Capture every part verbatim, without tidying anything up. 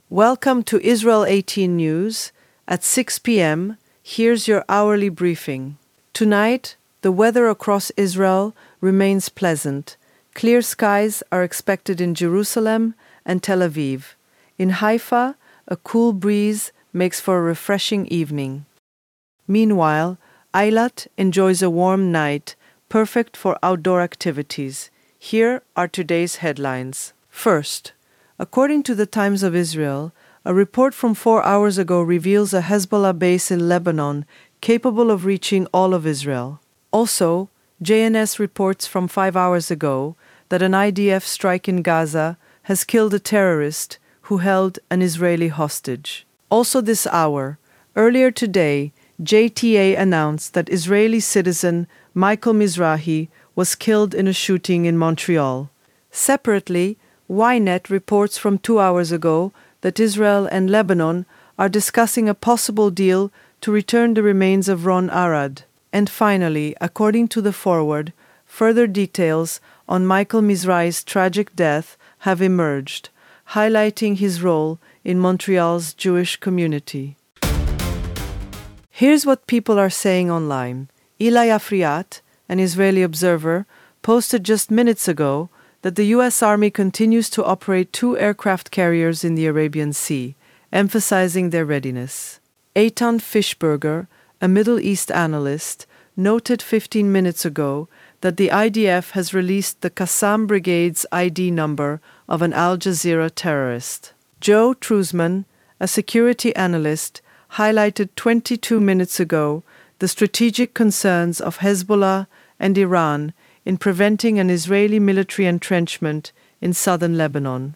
Welcome to Israel eighteen News. At six p.m., here's your hourly briefing. Tonight, the weather across Israel remains pleasant. Clear skies are expected in Jerusalem and Tel Aviv. In Haifa, a cool breeze makes for a refreshing evening. Meanwhile, Eilat enjoys a warm night, perfect for outdoor activities. Here are today's headlines. First, according to the Times of Israel, a report from four hours ago reveals a Hezbollah base in Lebanon capable of reaching all of Israel. Also, J N S reports from five hours ago that an I D F strike in Gaza has killed a terrorist who held an Israeli hostage. Also this hour, earlier today, J T A announced that Israeli citizen Michael Mizrahi was killed in a shooting in Montreal. Separately, Ynet reports from two hours ago that Israel and Lebanon are discussing a possible deal to return the remains of Ron Arad. And finally, according to the Forward, further details on Michael Mizrahi's tragic death have emerged, highlighting his role in Montreal's Jewish community. Here's what people are saying online. Eli Afriat, an Israeli observer, posted just minutes ago that the U S Army continues to operate two aircraft carriers in the Arabian Sea, emphasizing their readiness. Eitan Fischberger, a Middle East analyst, noted fifteen minutes ago that the I D F has released the Qassam Brigade's I D number of an Al Jazeera terrorist. Joe Truzman, a security analyst, highlighted twenty-two minutes ago the strategic concerns of Hezbollah and Iran in preventing an Israeli military entrenchment in southern Lebanon.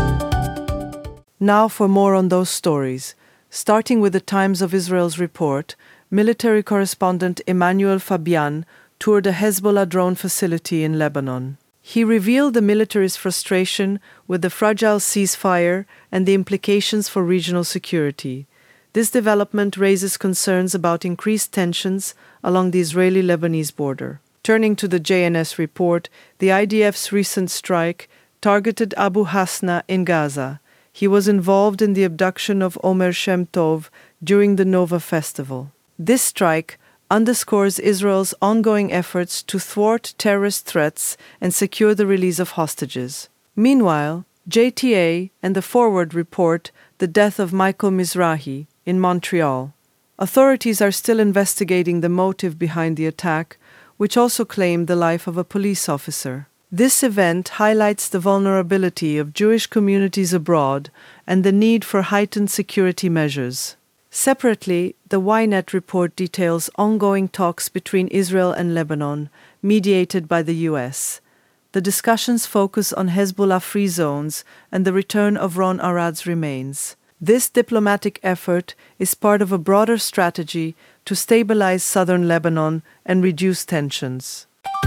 Now for more on those stories. Starting with the Times of Israel's report, military correspondent Emmanuel Fabian toured a Hezbollah drone facility in Lebanon. He revealed the military's frustration with the fragile ceasefire and the implications for regional security. This development raises concerns about increased tensions along the Israeli-Lebanese border. Turning to the J N S report, the I D F's recent strike targeted Abu Hasna in Gaza. He was involved in the abduction of Omer Shem Tov during the Nova festival. This strike underscores Israel's ongoing efforts to thwart terrorist threats and secure the release of hostages. Meanwhile, J T A and the Forward report the death of Michael Mizrahi in Montreal. Authorities are still investigating the motive behind the attack, which also claimed the life of a police officer. This event highlights the vulnerability of Jewish communities abroad and the need for heightened security measures. Separately, the Ynet report details ongoing talks between Israel and Lebanon, mediated by the U S. The discussions focus on Hezbollah-free zones and the return of Ron Arad's remains. This diplomatic effort is part of a broader strategy to stabilize southern Lebanon and reduce tensions.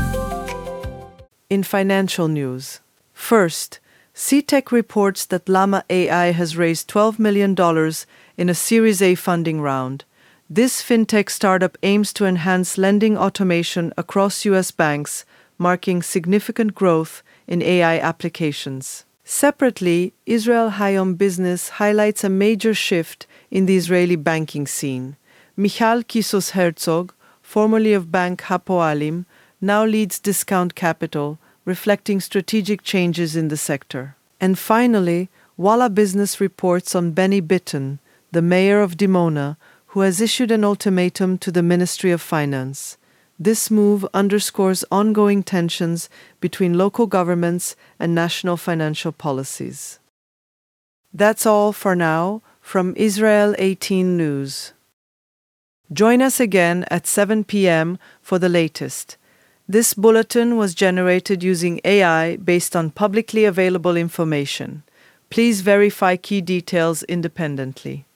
In financial news. First, C TEC reports that Llama A I has raised twelve million dollars in a Series A funding round. This fintech startup aims to enhance lending automation across U S banks, marking significant growth in A I applications. Separately, Israel Hayom Business highlights a major shift in the Israeli banking scene. Michal Kisos Herzog, formerly of Bank Hapoalim, now leads Discount Capital, reflecting strategic changes in the sector. And finally, Walla Business reports on Benny Bitton, the mayor of Dimona, who has issued an ultimatum to the Ministry of Finance. This move underscores ongoing tensions between local governments and national financial policies. That's all for now from Israel eighteen News. Join us again at seven p.m. for the latest. This bulletin was generated using A I based on publicly available information. Please verify key details independently.